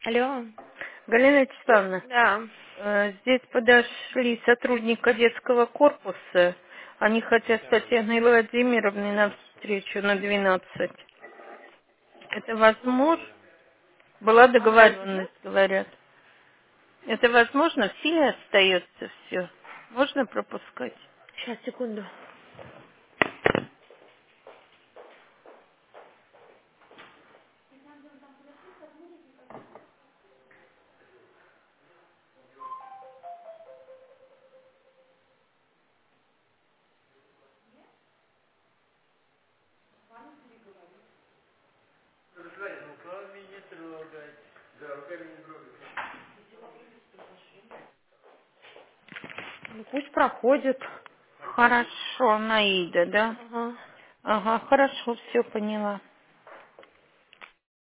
Алло. Галина Вячеславовна, Да. здесь подошли сотрудника детского корпуса. Они хотят с Татьяной Владимировной на встречу на 12. Это возможно? Была договоренность, говорят. Это возможно? В силе остается все? Можно пропускать? Сейчас, секунду. Ну, пусть проходит. Хорошо, Наида, да? Ага. Ага, хорошо, все поняла.